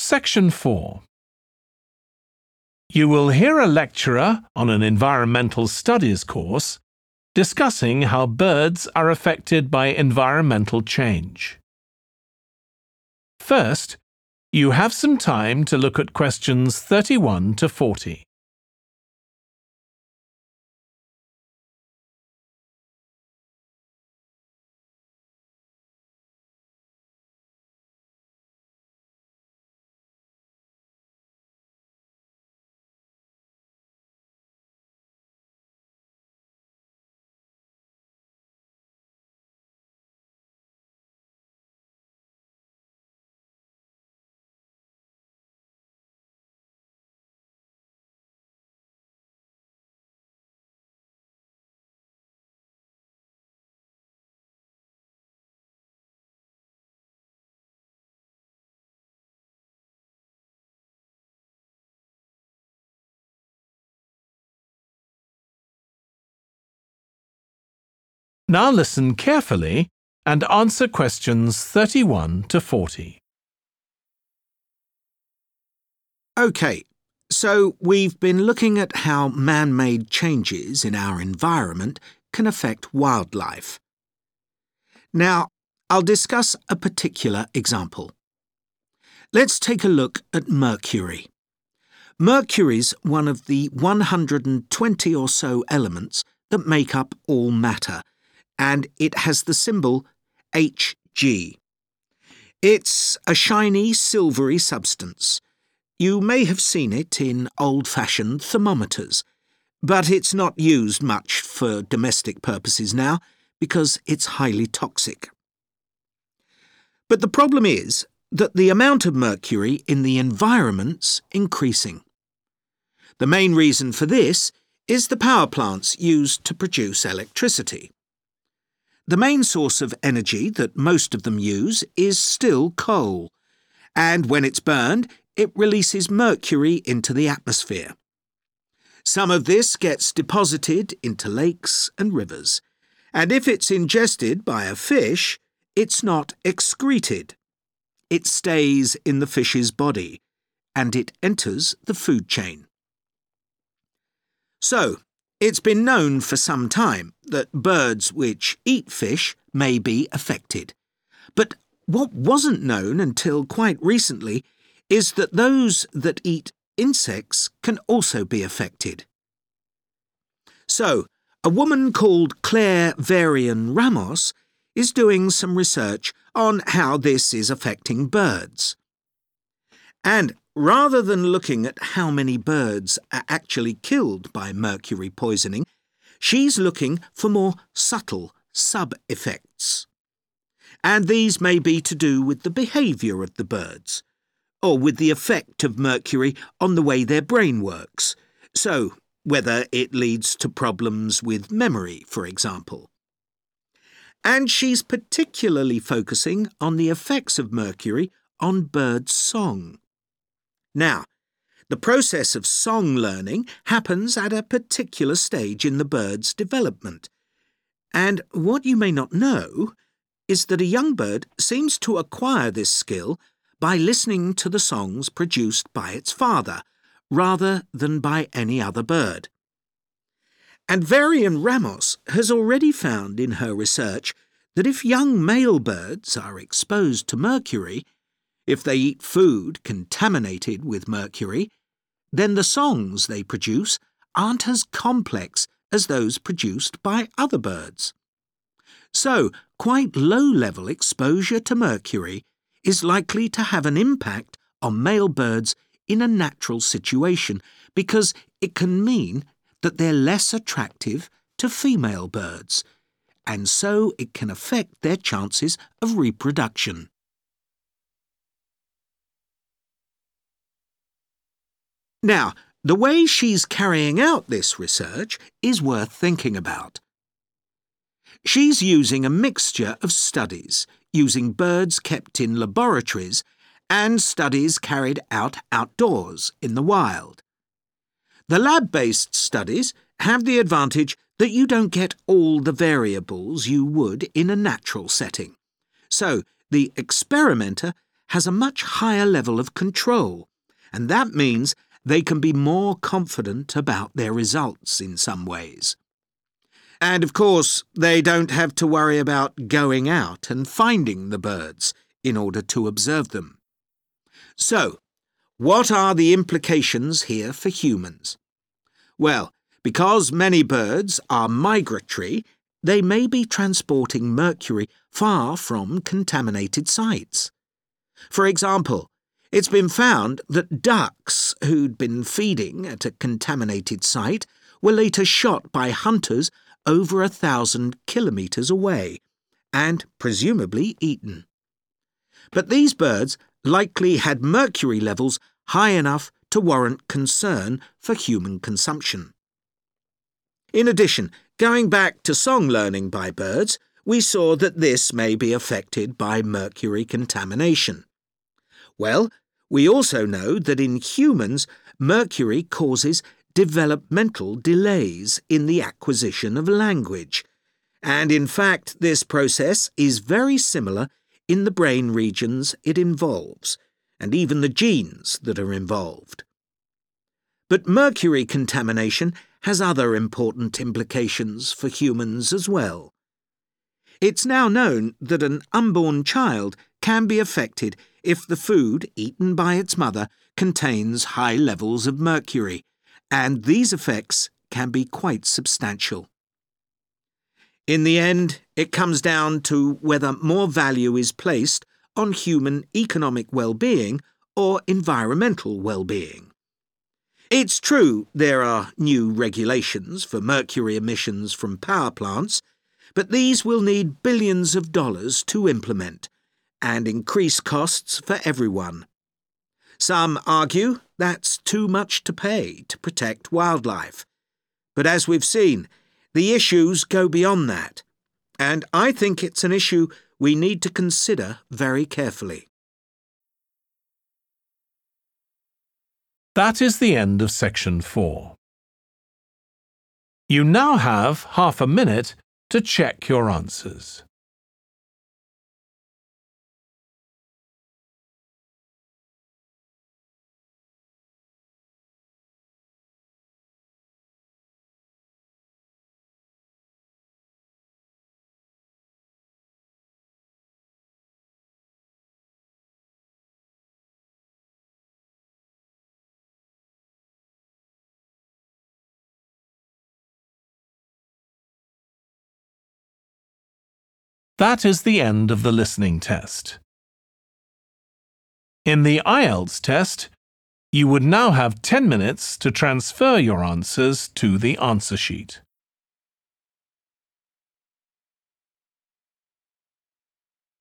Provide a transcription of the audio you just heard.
Section 4. You will hear a lecturer on an environmental studies course discussing how birds are affected by environmental change. First, you have some time to look at questions 31 to 40. Now listen carefully and answer questions 31 to 40. OK, so we've been looking at how man-made changes in our environment can affect wildlife. Now, I'll discuss a particular example. Let's take a look at mercury. Mercury's one of the 120 or so elements that make up all matter, and it has the symbol Hg. It's a shiny, silvery substance. You may have seen it in old-fashioned thermometers, but it's not used much for domestic purposes now because it's highly toxic. But the problem is that the amount of mercury in the environment's increasing. The main reason for this is the power plants used to produce electricity. The main source of energy that most of them use is still coal, and when it's burned, it releases mercury into the atmosphere. Some of this gets deposited into lakes and rivers, and if it's ingested by a fish, it's not excreted. It stays in the fish's body, and it enters the food chain. So, it's been known for some time that birds which eat fish may be affected. But what wasn't known until quite recently is that those that eat insects can also be affected. So, a woman called Claire Varian-Ramos is doing some research on how this is affecting birds. And rather than looking at how many birds are actually killed by mercury poisoning, she's looking for more subtle sub-effects. And these may be to do with the behaviour of the birds, or with the effect of mercury on the way their brain works, so whether it leads to problems with memory, for example. And she's particularly focusing on the effects of mercury on bird song. Now, the process of song learning happens at a particular stage in the bird's development. And what you may not know is that a young bird seems to acquire this skill by listening to the songs produced by its father, rather than by any other bird. And Varian-Ramos has already found in her research that if young male birds are exposed to mercury, if they eat food contaminated with mercury, then the songs they produce aren't as complex as those produced by other birds. So, quite low-level exposure to mercury is likely to have an impact on male birds in a natural situation because it can mean that they're less attractive to female birds, and so it can affect their chances of reproduction. Now, the way she's carrying out this research is worth thinking about. She's using a mixture of studies, using birds kept in laboratories and studies carried out outdoors in the wild. The lab-based studies have the advantage that you don't get all the variables you would in a natural setting. So, the experimenter has a much higher level of control, and that means they can be more confident about their results in some ways. And of course, they don't have to worry about going out and finding the birds in order to observe them. So, what are the implications here for humans? Well, because many birds are migratory, they may be transporting mercury far from contaminated sites. For example, it's been found that ducks who'd been feeding at a contaminated site were later shot by hunters over 1,000 kilometres away and presumably eaten. But these birds likely had mercury levels high enough to warrant concern for human consumption. In addition, going back to song learning by birds, we saw that this may be affected by mercury contamination. Well, we also know that in humans, mercury causes developmental delays in the acquisition of language, and in fact this process is very similar in the brain regions it involves, and even the genes that are involved. But mercury contamination has other important implications for humans as well. It's now known that an unborn child can be affected if the food eaten by its mother contains high levels of mercury, and these effects can be quite substantial. In the end, it comes down to whether more value is placed on human economic well-being or environmental well-being. It's true there are new regulations for mercury emissions from power plants, but these will need billions of dollars to implement and increase costs for everyone. Some argue that's too much to pay to protect wildlife. But as we've seen, the issues go beyond that, and I think it's an issue we need to consider very carefully. That is the end of section 4. You now have half a minute to check your answers. That is the end of the listening test. In the IELTS test, you would now have 10 minutes to transfer your answers to the answer sheet.